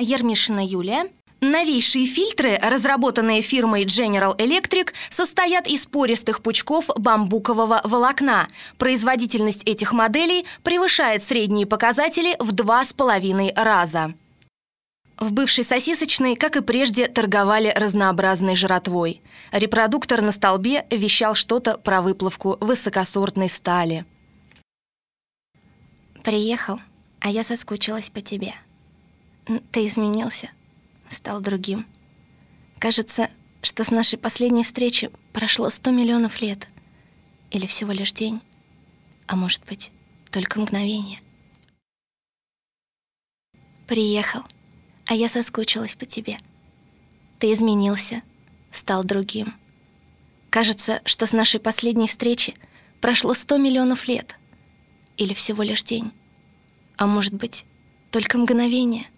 Ермишина Юлия. Новейшие фильтры, разработанные фирмой General Electric, состоят из пористых пучков бамбукового волокна. Производительность этих моделей превышает средние показатели в 2,5 раза. В бывшей сосисочной, как и прежде, торговали разнообразной жратвой. Репродуктор на столбе вещал что-то про выплавку высокосортной стали. Приехал, а я соскучилась по тебе. Ты изменился, стал другим. Кажется, что с нашей последней встречи прошло 100 миллионов лет. Или всего лишь день, а может быть, только мгновение. Приехал, а я соскучилась по тебе. Ты изменился, стал другим. Кажется, что с нашей последней встречи прошло 100 миллионов лет. Или всего лишь день, а может быть, только мгновение.